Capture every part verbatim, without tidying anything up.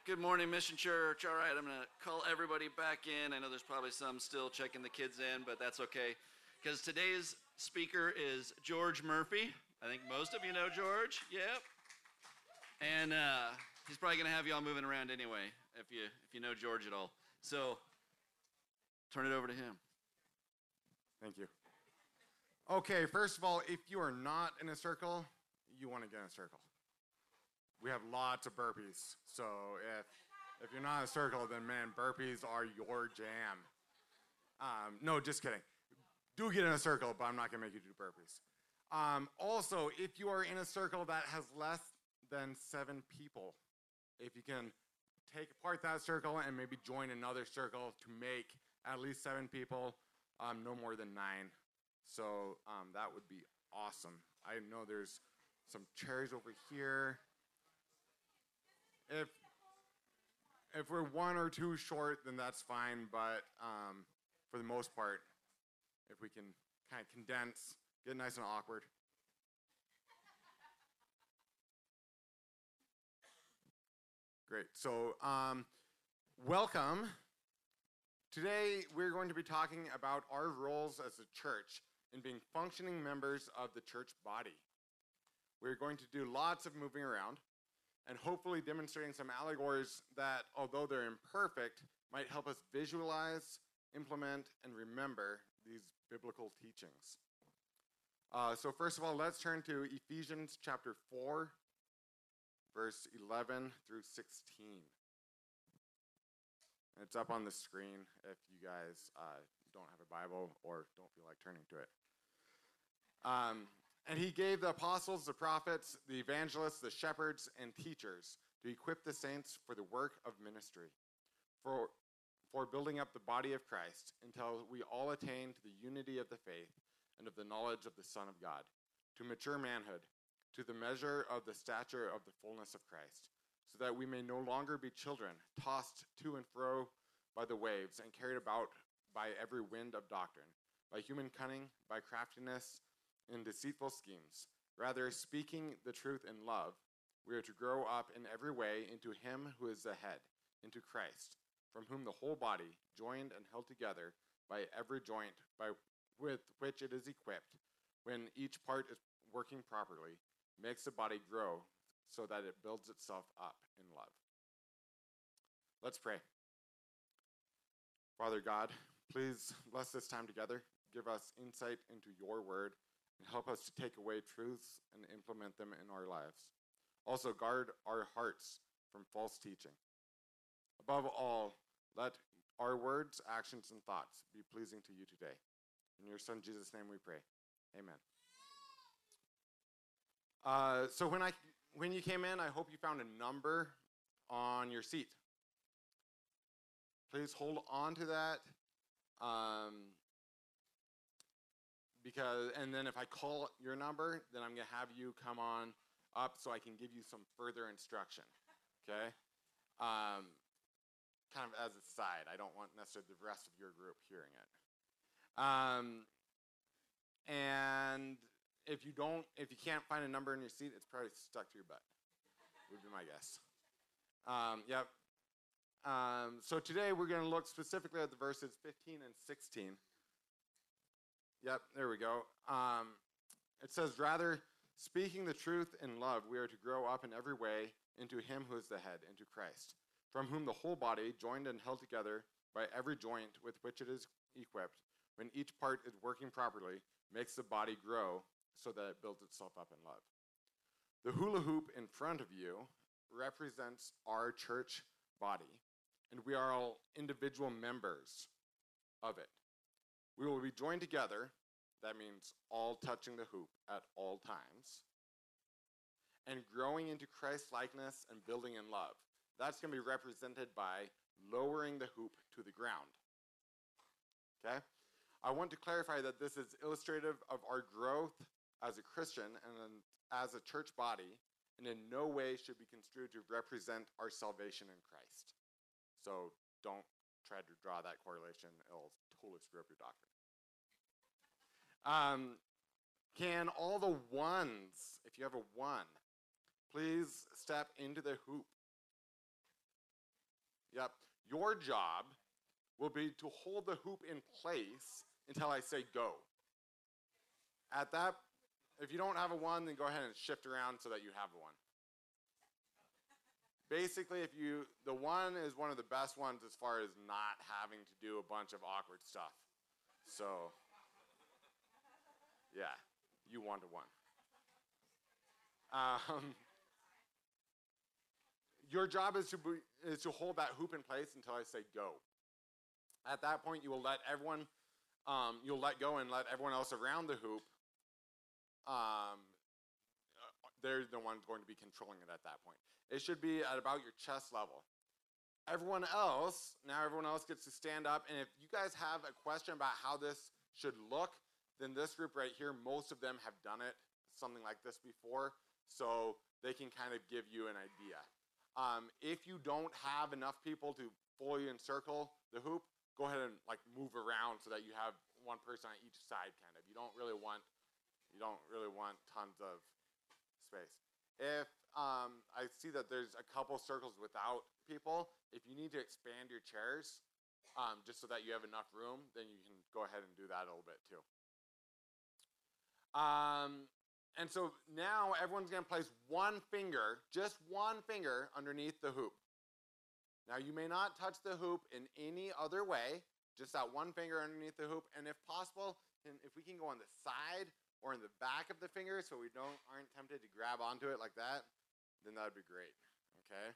Good morning, Mission Church. All right, I'm going to call everybody back in. I know there's probably some still checking the kids in, but that's okay. Because today's speaker is George Murphy. I think most of you know George. Yep. And uh, he's probably going to have y'all moving around anyway, if you if you know George at all. So, turn it over to him. Thank you. Okay, first of all, if you are not in a circle, you want to get in a circle. We have lots of burpees, so if if you're not in a circle, then man, burpees are your jam. Um, no, just kidding. Do get in a circle, but I'm not going to make you do burpees. Um, also, if you are in a circle that has less than seven people, if you can take apart that circle and maybe join another circle to make at least seven people, um, no more than nine. So um, that would be awesome. I know there's some chairs over here. If if we're one or two short, then that's fine. But um, for the most part, if we can kind of condense, get nice and awkward. Great. So um, welcome. Today we're going to be talking about our roles as a church in being functioning members of the church body. We're going to do lots of moving around and hopefully demonstrating some allegories that, although they're imperfect, might help us visualize, implement, and remember these biblical teachings. Uh, so first of all, let's turn to Ephesians chapter four, verse eleven through sixteen. It's up on the screen if you guys uh, don't have a Bible or don't feel like turning to it. Um, and he gave the apostles, the prophets, the evangelists, the shepherds, and teachers to equip the saints for the work of ministry, for, for building up the body of Christ until we all attain to the unity of the faith and of the knowledge of the Son of God, to mature manhood, to the measure of the stature of the fullness of Christ, so that we may no longer be children, tossed to and fro by the waves and carried about by every wind of doctrine, by human cunning, by craftiness, in deceitful schemes. Rather, speaking the truth in love, we are to grow up in every way into him who is the head, into Christ, from whom the whole body, joined and held together by every joint by with which it is equipped, when each part is working properly, makes the body grow so that it builds itself up in love. Let's pray. Father God, please bless this time together. Give us insight into your word and help us to take away truths and implement them in our lives. Also, guard our hearts from false teaching. Above all, let our words, actions, and thoughts be pleasing to you today. In your Son, Jesus' name we pray. Amen. Uh, so when I when you came in, I hope you found a number on your seat. Please hold on to that. Um, Because, and then if I call your number, then I'm going to have you come on up so I can give you some further instruction, okay? Um, kind of as a side. I don't want necessarily the rest of your group hearing it. Um, and if you don't, if you can't find a number in your seat, it's probably stuck to your butt, would be my guess. Um, yep. Um, so today we're going to look specifically at the verses fifteen and sixteen. Yep, there we go. Um, it says, rather, speaking the truth in love, we are to grow up in every way into him who is the head, into Christ, from whom the whole body, joined and held together by every joint with which it is equipped, when each part is working properly, makes the body grow so that it builds itself up in love. The hula hoop in front of you represents our church body, and we are all individual members of it. We will be joined together, that means all touching the hoop at all times, and growing into Christ's likeness and building in love. That's going to be represented by lowering the hoop to the ground. Okay? I want to clarify that this is illustrative of our growth as a Christian and as a church body, and in no way should be construed to represent our salvation in Christ. So don't try to draw that correlation. It'll totally screw up your doctrine. Um, can all the ones, if you have a one, please step into the hoop? Yep. Your job will be to hold the hoop in place until I say go. At that, if you don't have a one, then go ahead and shift around so that you have a one. Basically, if you, the one is one of the best ones as far as not having to do a bunch of awkward stuff. So, yeah, you want a one. Um, your job is to, be, is to hold that hoop in place until I say go. At that point, you will let everyone, um, you'll let go and let everyone else around the hoop. Um, they're the ones going to be controlling it at that point. It should be at about your chest level. Everyone else, now everyone else gets to stand up, and if you guys have a question about how this should look, then this group right here, most of them have done it, something like this before, so they can kind of give you an idea. Um, if you don't have enough people to fully encircle the hoop, go ahead and like move around so that you have one person on each side, kind of. You don't really want, you don't really want tons of space. If um, I see that there's a couple circles without people, if you need to expand your chairs, um, just so that you have enough room, then you can go ahead and do that a little bit too. Um, and so now everyone's gonna place one finger, just one finger underneath the hoop. Now you may not touch the hoop in any other way, just that one finger underneath the hoop, and if possible, and if we can go on the side or in the back of the finger so we don't aren't tempted to grab onto it like that, then that would be great, okay?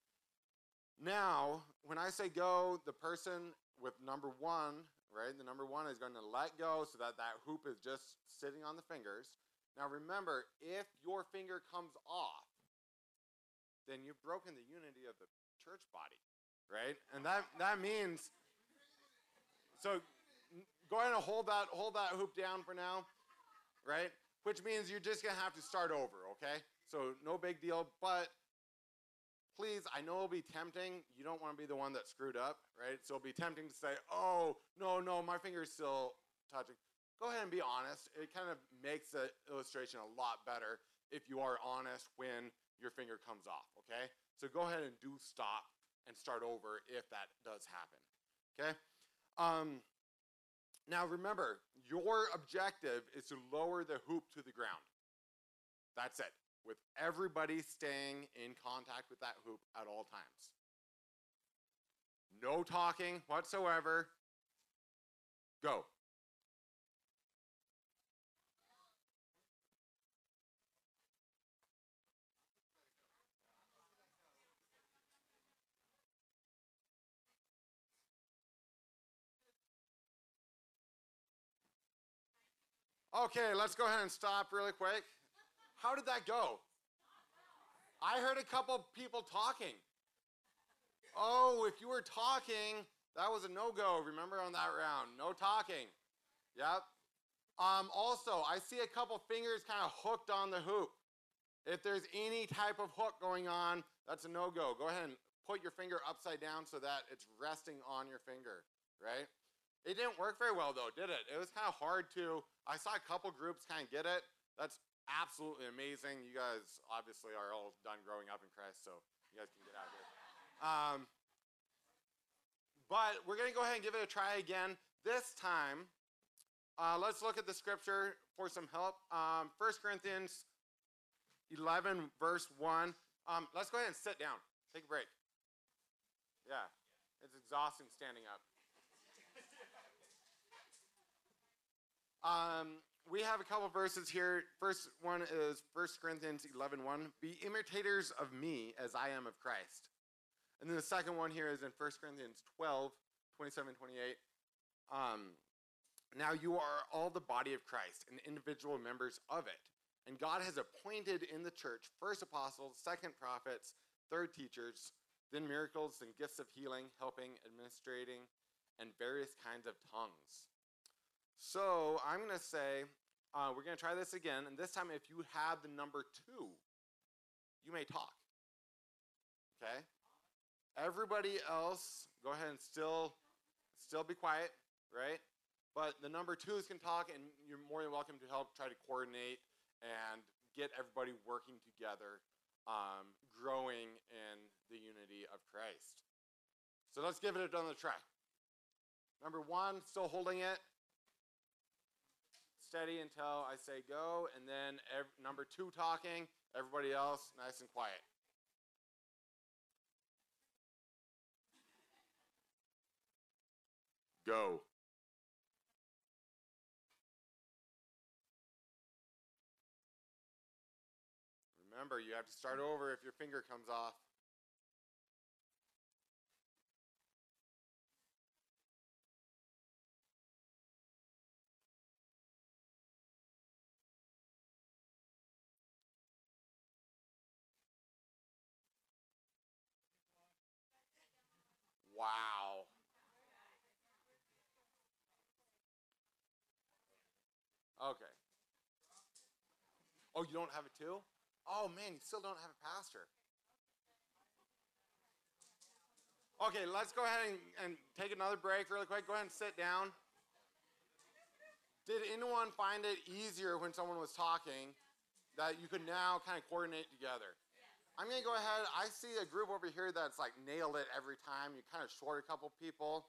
Now, when I say go, the person with number one, right, the number one is going to let go so that that hoop is just sitting on the fingers. Now remember, if your finger comes off, then you've broken the unity of the church body, right? And that, that means, so go ahead and hold that, hold that hoop down for now. Right? Which means you're just going to have to start over, okay? So no big deal, but please, I know it'll be tempting. You don't want to be the one that screwed up, right? So it'll be tempting to say, oh, no, no, my finger's still touching. Go ahead and be honest. It kind of makes the illustration a lot better if you are honest when your finger comes off, okay? So go ahead and do stop and start over if that does happen, okay? Um... Now remember, your objective is to lower the hoop to the ground. That's it, with everybody staying in contact with that hoop at all times. No talking whatsoever. Go. Okay, let's go ahead and stop really quick. How did that go? I heard a couple people talking. Oh, if you were talking, that was a no-go, remember, on that round. No talking. Yep. Um, also, I see a couple fingers kind of hooked on the hoop. If there's any type of hook going on, that's a no-go. Go ahead and put your finger upside down so that it's resting on your finger, right? It didn't work very well, though, did it? It was kind of hard to, I saw a couple groups kind of get it. That's absolutely amazing. You guys obviously are all done growing up in Christ, so you guys can get out of here. Um, but we're going to go ahead and give it a try again. This time, uh, let's look at the scripture for some help. Um, First Corinthians eleven, verse one. Um, let's go ahead and sit down. Take a break. Yeah, it's exhausting standing up. Um, we have a couple verses here. First one is First Corinthians eleven one. Be imitators of me as I am of Christ. And then the second one here is in First Corinthians twelve twenty-seven twenty-eight. Um, now you are all the body of Christ and individual members of it. And God has appointed in the church first apostles, second prophets, third teachers, then miracles and gifts of healing, helping, administrating, and various kinds of tongues. So I'm going to say, uh, we're going to try this again, and this time if you have the number two, you may talk, okay? Everybody else, go ahead and still, still be quiet, right? But the number twos can talk, and you're more than welcome to help try to coordinate and get everybody working together, um, growing in the unity of Christ. So let's give it another try. Number one, still holding it. Steady until I say go, and then ev- number two talking, everybody else nice and quiet. Go. Remember, you have to start over if your finger comes off. Wow. Okay. Oh, you don't have it too? Oh man, you still don't have a pastor. Okay, let's go ahead and, and take another break really quick. Go ahead and sit down. Did anyone find it easier when someone was talking that you could now kind of coordinate together? I'm going to go ahead. I see a group over here that's like nailed it every time. You kind of short a couple people.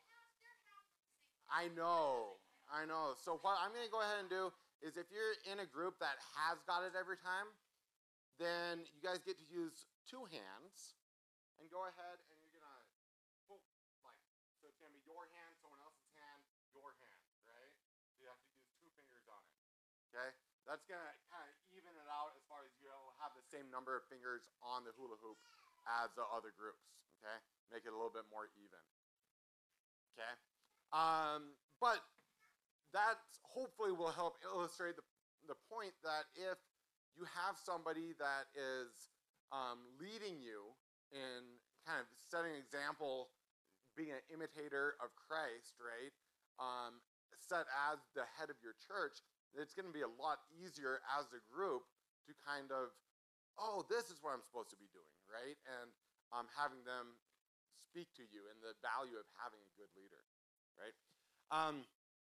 I know. I know. So what I'm going to go ahead and do is if you're in a group that has got it every time, then you guys get to use two hands and go ahead and you're going to, like, so it's going to be your hand, someone else's hand, your hand, right? So you have to use two fingers on it, okay? That's going to kind of even it out as far as you'll have the same number of fingers on the hula hoop as the other groups, okay? Make it a little bit more even, okay? Um, but that hopefully will help illustrate the, the point that if you have somebody that is um, leading you in kind of setting an example, being an imitator of Christ, right? Um, set as the head of your church, it's going to be a lot easier as a group to kind of, oh, this is what I'm supposed to be doing, right? And um, having them speak to you and the value of having a good leader, right? Um,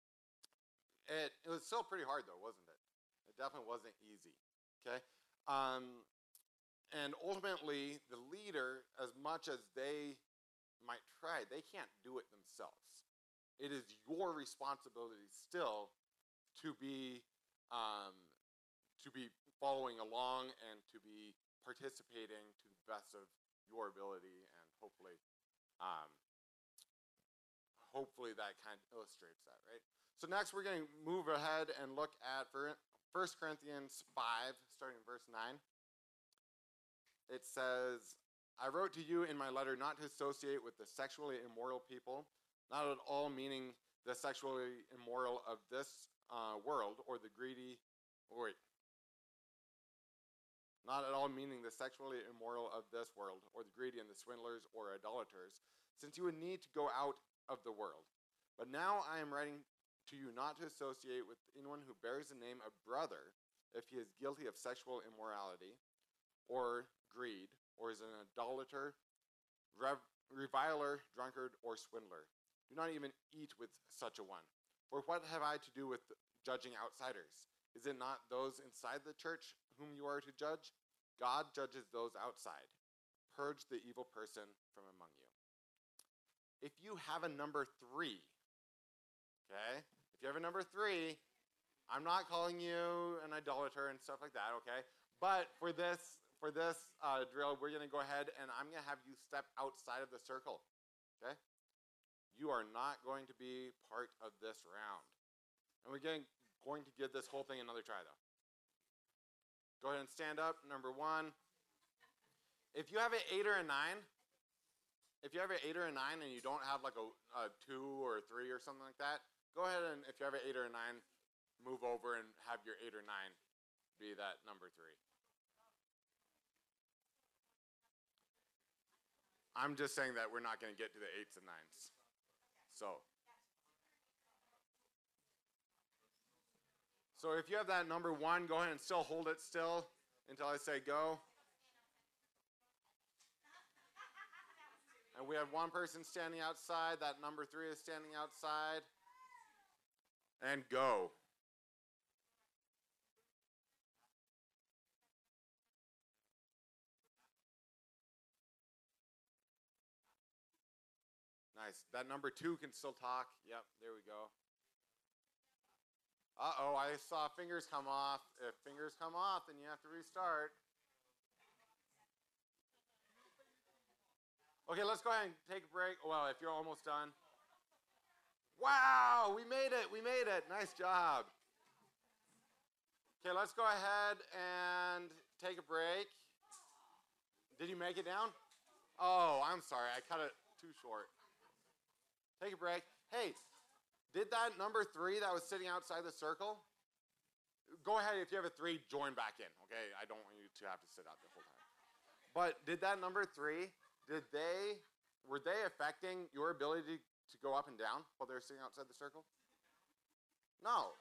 it, it was still pretty hard though, wasn't it? It definitely wasn't easy, okay? Um, and ultimately, the leader, as much as they might try, they can't do it themselves. It is your responsibility still to be um, to be following along and to be participating to the best of your ability, and hopefully, um, hopefully that kind of illustrates that, right? So next, we're going to move ahead and look at First Corinthians five, starting in verse nine. It says, I wrote to you in my letter not to associate with the sexually immoral people, not at all meaning the sexually immoral of this uh, world, or the greedy, or wait, not at all meaning the sexually immoral of this world, or the greedy and the swindlers or idolaters, since you would need to go out of the world. But now I am writing to you not to associate with anyone who bears the name of brother if he is guilty of sexual immorality, or greed, or is an idolater, rev- reviler, drunkard, or swindler. Do not even eat with such a one. For what have I to do with judging outsiders? Is it not those inside the church whom you are to judge? God judges those outside. Purge the evil person from among you. If you have a number three, okay? If you have a number three, I'm not calling you an idolater and stuff like that, okay? But for this for this uh, drill, we're going to go ahead and I'm going to have you step outside of the circle, okay? You are not going to be part of this round. And we're getting, going to give this whole thing another try, though. Go ahead and stand up, number one. If you have an eight or a nine, if you have an eight or a nine and you don't have like a, a two or a three or something like that, go ahead and if you have an eight or a nine, move over and have your eight or nine be that number three. I'm just saying that we're not going to get to the eights and nines. So, so if you have that number one, go ahead and still hold it still until I say go. And we have one person standing outside. That number three is standing outside. And go. Nice. That number two can still talk. Yep, there we go. Uh-oh, I saw fingers come off. If fingers come off, then you have to restart. Okay, let's go ahead and take a break. Well, if you're almost done. Wow, we made it. We made it. Nice job. Okay, let's go ahead and take a break. Did you make it down? Oh, I'm sorry. I cut it too short. Take a break. Hey, did that number three that was sitting outside the circle? Go ahead, if you have a three, join back in, okay? I don't want you to have to sit out the whole time. But did that number three, did they, were they affecting your ability to go up and down while they were sitting outside the circle? No.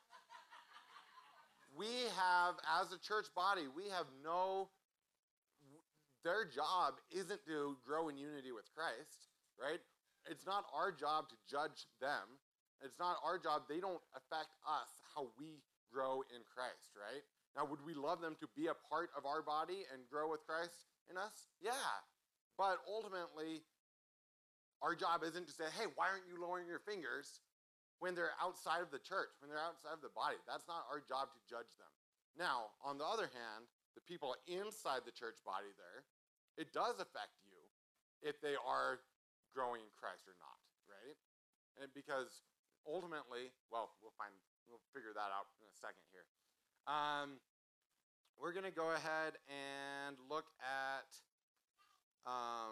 We have, as a church body, we have no, their job isn't to grow in unity with Christ, right? It's not our job to judge them. It's not our job. They don't affect us, how we grow in Christ, right? Now, would we love them to be a part of our body and grow with Christ in us? Yeah. But ultimately, our job isn't to say, hey, why aren't you lowering your fingers when they're outside of the church, when they're outside of the body? That's not our job to judge them. Now, on the other hand, the people inside the church body there, it does affect you if they are growing in Christ or not, right? And because ultimately, well, we'll find, we'll figure that out in a second here. Um, we're going to go ahead and look at um,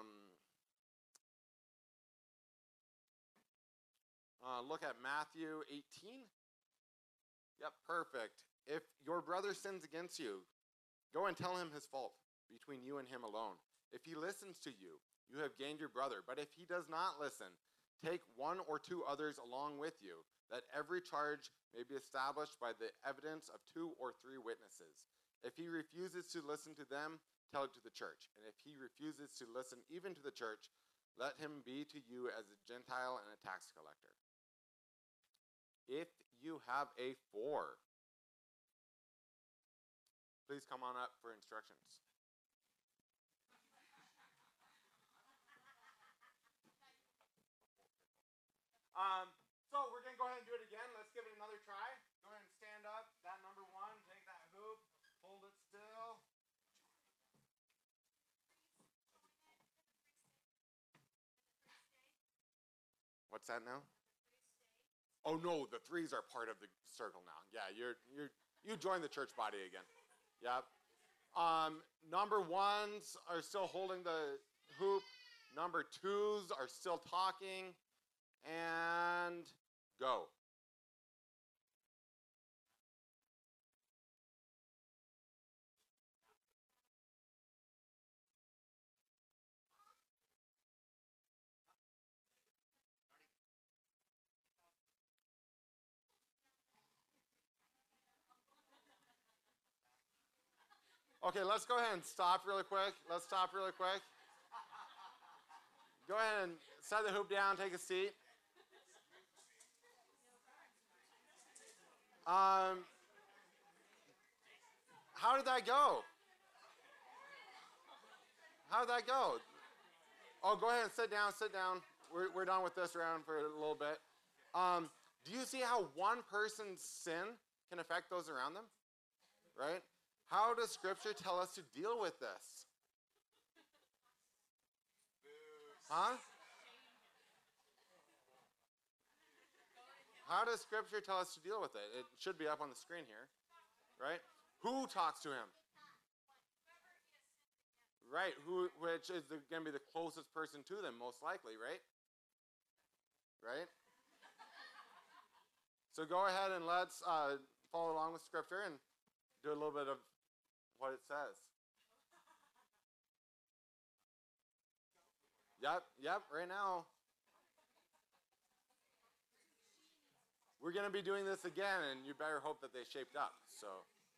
uh, look at Matthew eighteen. Yep, perfect. If your brother sins against you, go and tell him his fault between you and him alone. If he listens to you, you have gained your brother. But if he does not listen, take one or two others along with you, that every charge may be established by the evidence of two or three witnesses. If he refuses to listen to them, tell it to the church. And if he refuses to listen even to the church, let him be to you as a Gentile and a tax collector. If you have a four, please come on up for instructions. Um, so we're going to go ahead and do it again. Let's give it another try. Go ahead and stand up. That number one, take that hoop, hold it still. What's that now? Oh no, the threes are part of the circle now. Yeah, you're you're you joined the church body again. Yep. Um, number ones are still holding the hoop. Number twos are still talking. And go. Okay, let's go ahead and stop really quick. Let's stop really quick. Go ahead and set the hoop down, take a seat. Um, how did that go? How did that go? Oh, go ahead and sit down, sit down. We're, we're done with this round for a little bit. Um, do you see how one person's sin can affect those around them? Right? How does Scripture tell us to deal with this? Huh? How does Scripture tell us to deal with it? It should be up on the screen here, right? Who talks to him? Right, who, which is going to be the closest person to them, most likely, right? Right? So go ahead and let's uh, follow along with Scripture and do a little bit of what it says. Yep, yep, right now. We're going to be doing this again, and you better hope that they shaped up, so.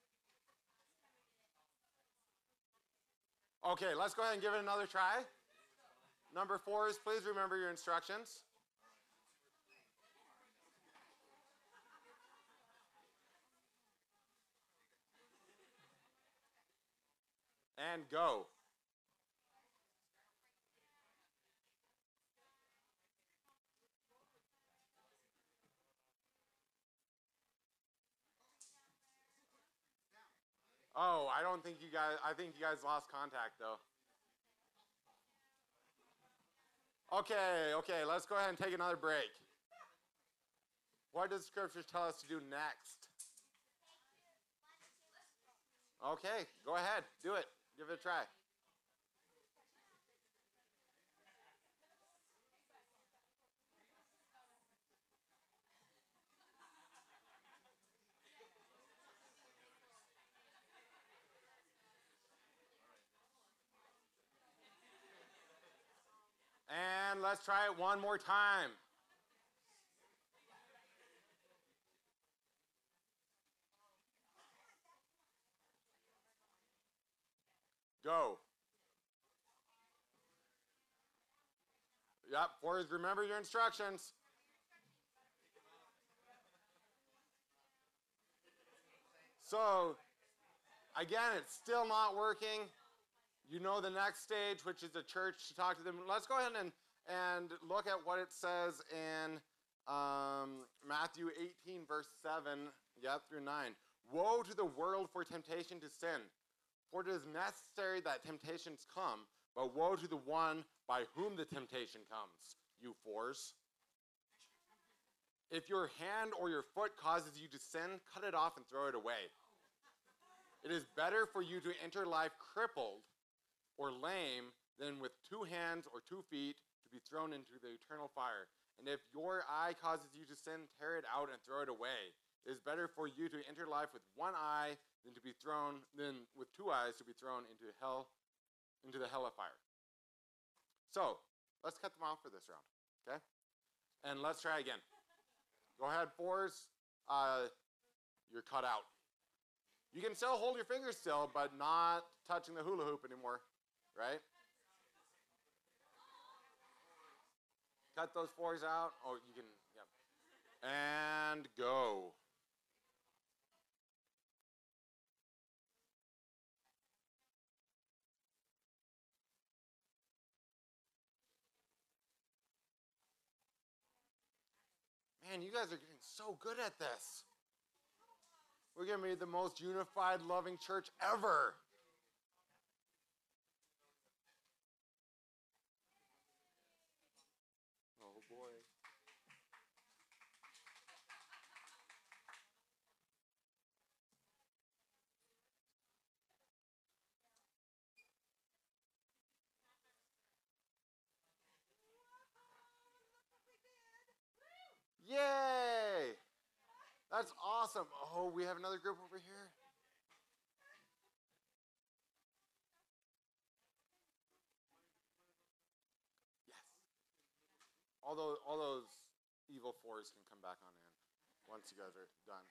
Okay, let's go ahead and give it another try. Number four is, please remember your instructions. And go. Oh, I don't think you guys, I think you guys lost contact though. Okay, okay, let's go ahead and take another break. What does Scripture tell us to do next? Okay, go ahead, do it. Give it a try. And let's try it one more time. Go. Yep, Forrest, remember your instructions. So, again, it's still not working. You know the next stage, which is the church, to talk to them. Let's go ahead and, and look at what it says in um, Matthew eighteen, verse seven, yeah, through nine. Woe to the world for temptation to sin, for it is necessary that temptations come, but woe to the one by whom the temptation comes, you fours. If your hand or your foot causes you to sin, cut it off and throw it away. It is better for you to enter life crippled or lame than with two hands or two feet to be thrown into the eternal fire. And if your eye causes you to sin, tear it out and throw it away. It is better for you to enter life with one eye than to be thrown than with two eyes to be thrown into hell, into the hell of fire. So let's cut them off for this round, okay? And let's try again. Go ahead, fours. Uh, you're cut out. You can still hold your fingers still, but not touching the hula hoop anymore, right? Cut those fours out. Oh, you can, yep. And go. Man, you guys are getting so good at this. We're going to be the most unified, loving church ever. Oh, boy. Yay! That's awesome. Oh, we have another group over here. Yes. All those, all those evil fours can come back on in once you guys are done.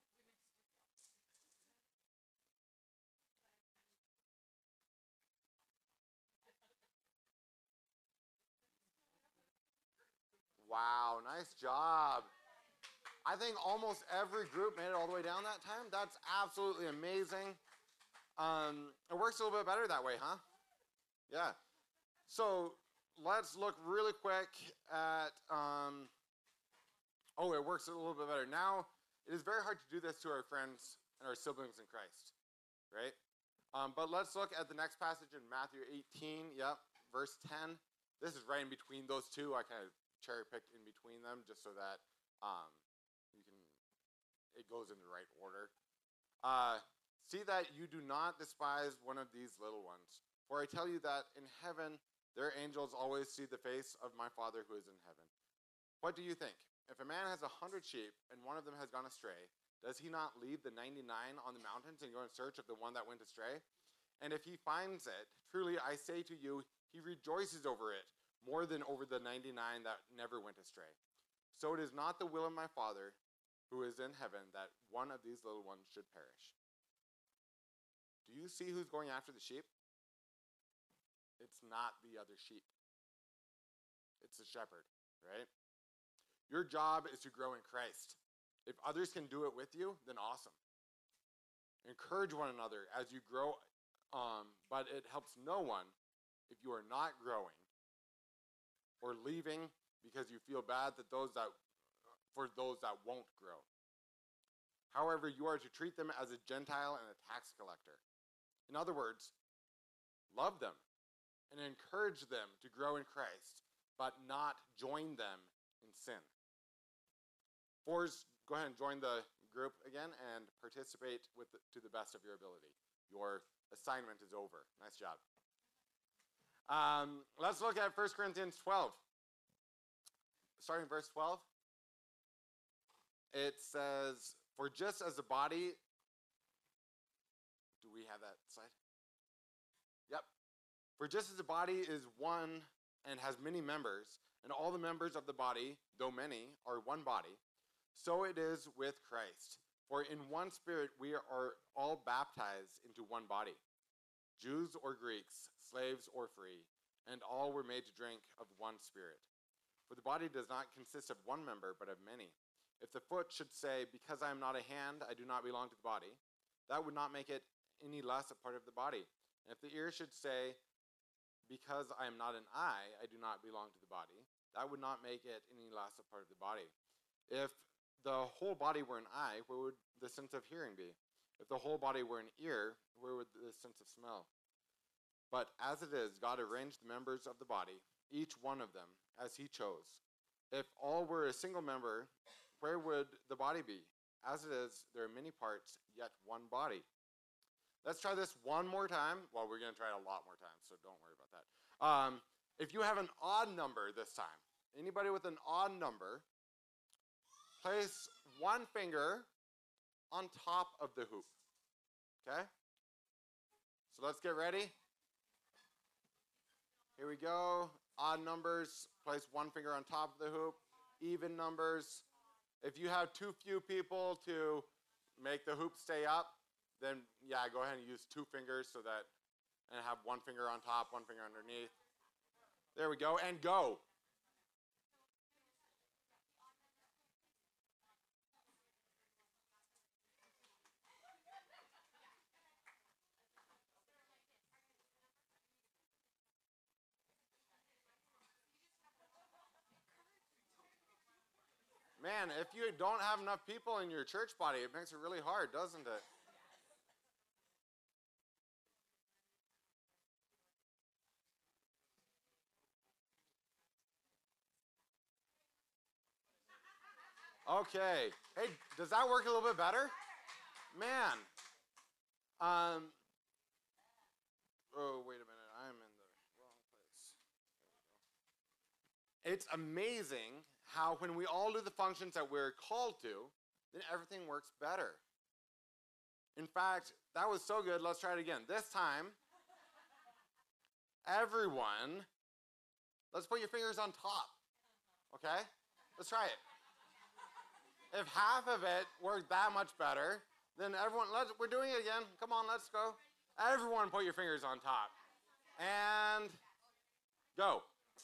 Wow, nice job. I think almost every group made it all the way down that time. That's absolutely amazing. Um, it works a little bit better that way, huh? Yeah. So let's look really quick at, um, oh, it works a little bit better. Now, it is very hard to do this to our friends and our siblings in Christ, right? Um, but let's look at the next passage in Matthew eighteen, yep, verse ten. This is right in between those two. I kind of cherry picked in between them just so that um, you can, it goes in the right order. Uh, See that you do not despise one of these little ones. For I tell you that in heaven, their angels always see the face of my Father who is in heaven. What do you think? If a man has a hundred sheep and one of them has gone astray, does he not leave the ninety-nine on the mountains and go in search of the one that went astray? And if he finds it, truly I say to you, he rejoices over it more than over the ninety-nine that never went astray. So it is not the will of my Father who is in heaven that one of these little ones should perish. Do you see who's going after the sheep? It's not the other sheep. It's the shepherd, right? Your job is to grow in Christ. If others can do it with you, then awesome. Encourage one another as you grow, um, but it helps no one if you are not growing or leaving because you feel bad that those that for those that won't grow. However, you are to treat them as a Gentile and a tax collector. In other words, love them and encourage them to grow in Christ, but not join them in sin. Fours, go ahead and join the group again and participate with the, to the best of your ability. Your assignment is over. Nice job. Um, let's look at First Corinthians twelve. Starting verse twelve. It says, for just as the body, do we have that slide? Yep. For just as the body is one and has many members, and all the members of the body, though many, are one body, so it is with Christ. For in one spirit we are all baptized into one body, Jews or Greeks, slaves or free, and all were made to drink of one spirit. For the body does not consist of one member, but of many. If the foot should say, because I am not a hand, I do not belong to the body, that would not make it any less a part of the body. And if the ear should say, because I am not an eye, I do not belong to the body, that would not make it any less a part of the body. If the whole body were an eye, where would the sense of hearing be? If the whole body were an ear, where would the sense of smell? But as it is, God arranged the members of the body, each one of them, as he chose. If all were a single member, where would the body be? As it is, there are many parts, yet one body. Let's try this one more time. Well, we're going to try it a lot more times, so don't worry about that. Um, if you have an odd number this time, anybody with an odd number, place one finger on top of the hoop. Okay? So let's get ready. Here we go. Odd numbers, place one finger on top of the hoop. Even numbers, if you have too few people to make the hoop stay up, then yeah, go ahead and use two fingers so that, and have one finger on top, one finger underneath. There we go, and go. Man, if you don't have enough people in your church body, it makes it really hard, doesn't it? Okay. Hey, does that work a little bit better? Man. Um. Oh, wait a minute. I'm in the wrong place. There we go. It's amazing how when we all do the functions that we're called to, then everything works better. In fact, that was so good. Let's try it again. This time, everyone, let's put your fingers on top. Okay? Let's try it. If half of it worked that much better, then everyone, let's, we're doing it again. Come on, let's go. Everyone put your fingers on top. And go.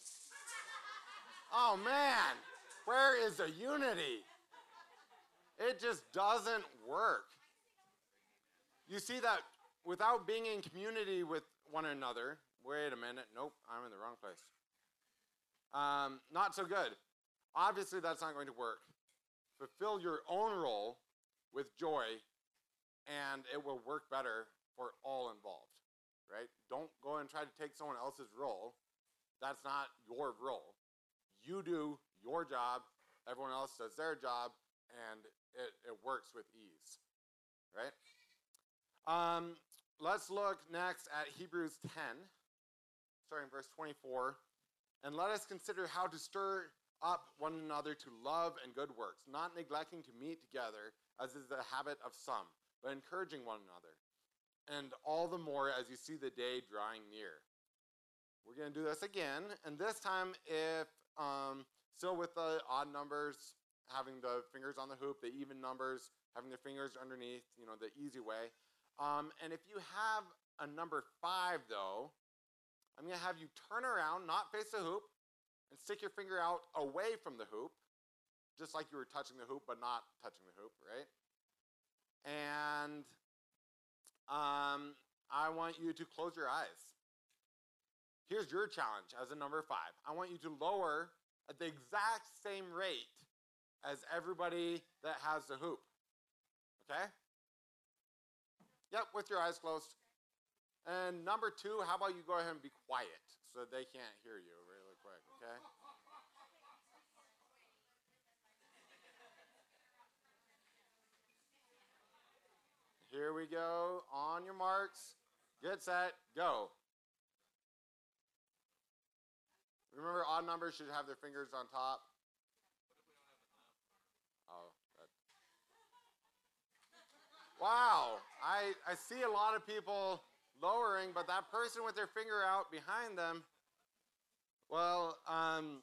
Oh, man. Where is the unity? It just doesn't work. You see that without being in community with one another, wait a minute, nope, I'm in the wrong place. Um, not so good. Obviously, that's not going to work. Fulfill your own role with joy, and it will work better for all involved, right? Don't go and try to take someone else's role. That's not your role. You do your job, everyone else does their job, and it, it works with ease, right? Um, let's look next at Hebrews ten, starting verse twenty-four. And let us consider how to stir up one another to love and good works, not neglecting to meet together, as is the habit of some, but encouraging one another, and all the more as you see the day drawing near. We're going to do this again, and this time, if um, still with the odd numbers, having the fingers on the hoop, the even numbers, having the fingers underneath, you know, the easy way. Um, and if you have a number five, though, I'm going to have you turn around, not face the hoop, and stick your finger out away from the hoop, just like you were touching the hoop, but not touching the hoop, right? And um, I want you to close your eyes. Here's your challenge as a number five. I want you to lower at the exact same rate as everybody that has the hoop. Okay? Yep, with your eyes closed. And number two, how about you go ahead and be quiet so they can't hear you really quick, okay? Here we go. On your marks. Get set. Go. Remember, odd numbers should have their fingers on top. Oh, that. Wow. I, I see a lot of people lowering, but that person with their finger out behind them, well, um,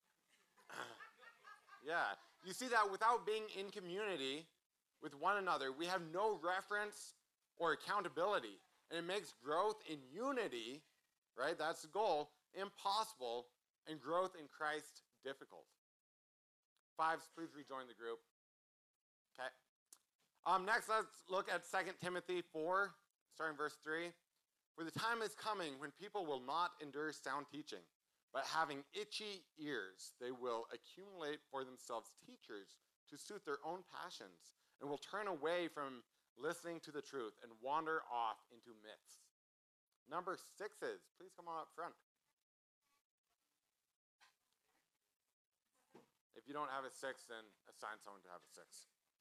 yeah. You see that without being in community with one another, we have no reference or accountability. And it makes growth in unity, right? That's the goal, impossible, and growth in Christ difficult. Fives, please rejoin the group. Okay. Um, next, let's look at Second Timothy four, starting verse three. For the time is coming when people will not endure sound teaching, but having itchy ears, they will accumulate for themselves teachers to suit their own passions, and will turn away from listening to the truth and wander off into myths. Number sixes, please come on up front. If you don't have a six, then assign someone to have a six.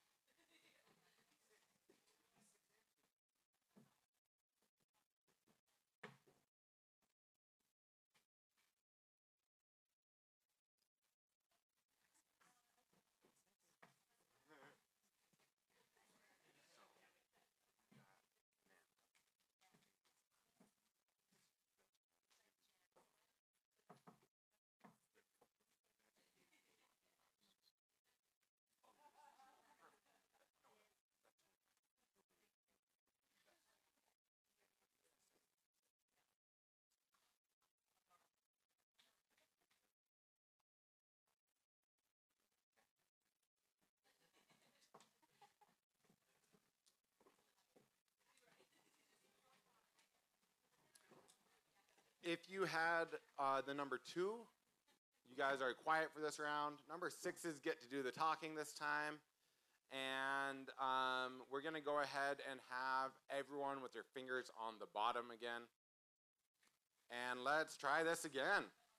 If you had uh, the number two, you guys are quiet for this round. Number sixes get to do the talking this time. And um, we're going to go ahead and have everyone with their fingers on the bottom again. And let's try this again.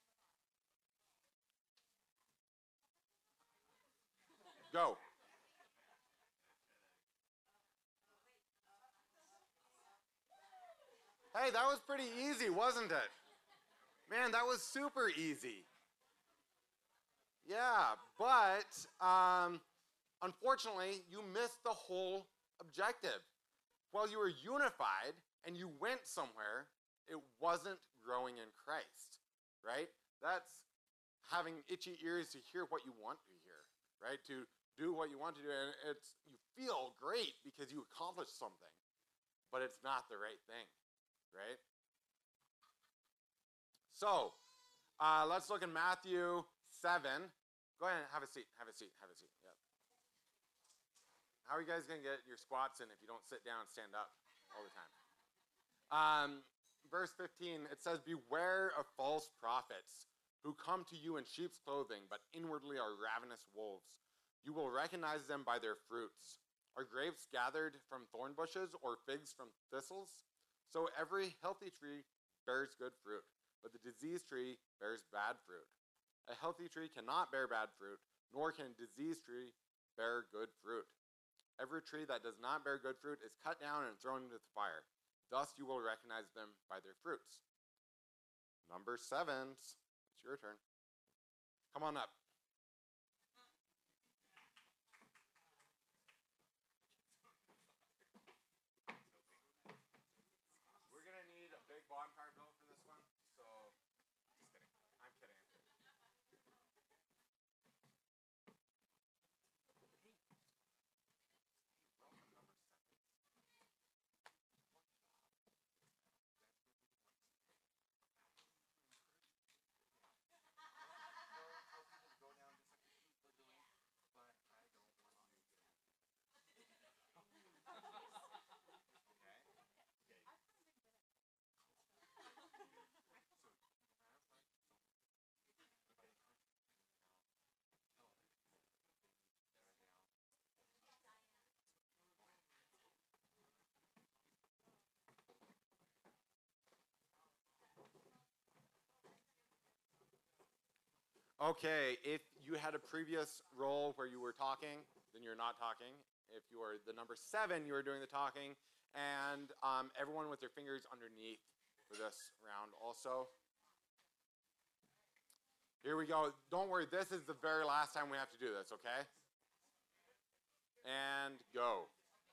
Go. Hey, that was pretty easy, wasn't it? Man, that was super easy. Yeah, but um, unfortunately, you missed the whole objective. While you were unified and you went somewhere, it wasn't growing in Christ, right? That's having itchy ears to hear what you want to hear, right? To do what you want to do, and it's you feel great because you accomplished something, but it's not the right thing, right? So, uh, let's look at Matthew seven. Go ahead and have a seat, have a seat, have a seat. Yep. How are you guys going to get your squats in if you don't sit down and stand up all the time? Um, verse fifteen, it says, beware of false prophets who come to you in sheep's clothing, but inwardly are ravenous wolves. You will recognize them by their fruits. Are grapes gathered from thorn bushes or figs from thistles? So every healthy tree bears good fruit, but the diseased tree bears bad fruit. A healthy tree cannot bear bad fruit, nor can a diseased tree bear good fruit. Every tree that does not bear good fruit is cut down and thrown into the fire. Thus you will recognize them by their fruits. Number sevens, it's your turn. Come on up. We're going to need a big bonfire built for this one, so just kidding. I'm kidding. I'm kidding. Go Okay, if you had a previous role where you were talking, then you're not talking. If you are the number seven, you are doing the talking. And um, everyone with their fingers underneath for this round also. Here we go. Don't worry, this is the very last time we have to do this, okay? And go.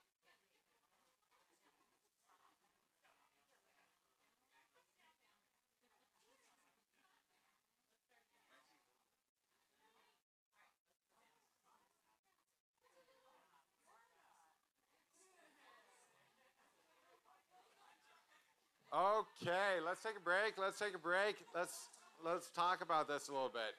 Okay, let's take a break. Let's take a break. Let's let's talk about this a little bit.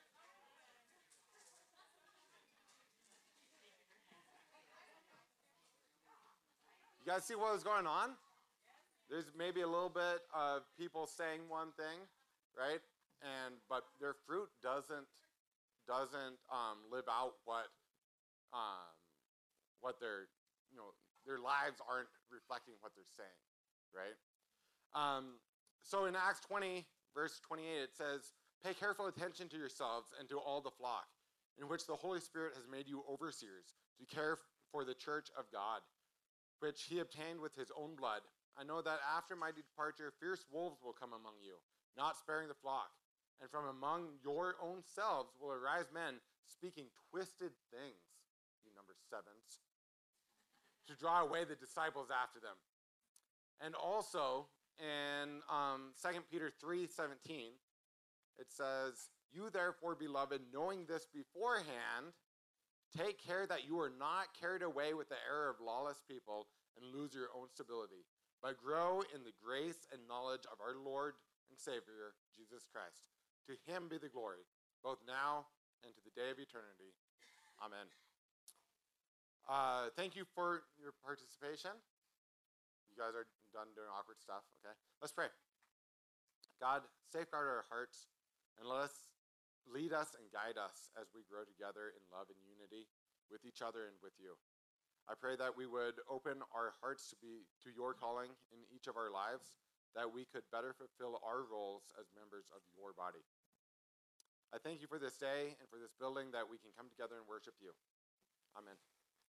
You guys see what was going on? There's maybe a little bit of people saying one thing, right? And but their fruit doesn't doesn't um, live out what um, what their you know their lives aren't reflecting what they're saying, right? Um, so in Acts twenty, verse twenty-eight, it says, "Pay careful attention to yourselves and to all the flock, in which the Holy Spirit has made you overseers, to care for the church of God, which he obtained with his own blood. I know that after my departure, fierce wolves will come among you, not sparing the flock. And from among your own selves will arise men speaking twisted things," you number sevens, "to draw away the disciples after them." And also in um, Second Peter three seventeen, it says, "You therefore, beloved, knowing this beforehand, take care that you are not carried away with the error of lawless people and lose your own stability, but grow in the grace and knowledge of our Lord and Savior, Jesus Christ. To him be the glory, both now and to the day of eternity. Amen." Uh, thank you for your participation. You guys are done doing awkward stuff, okay? Let's pray. God, safeguard our hearts and let us lead us and guide us as we grow together in love and unity with each other and with you. I pray that we would open our hearts to be to your calling in each of our lives, that we could better fulfill our roles as members of your body. I thank you for this day and for this building that we can come together and worship you. Amen.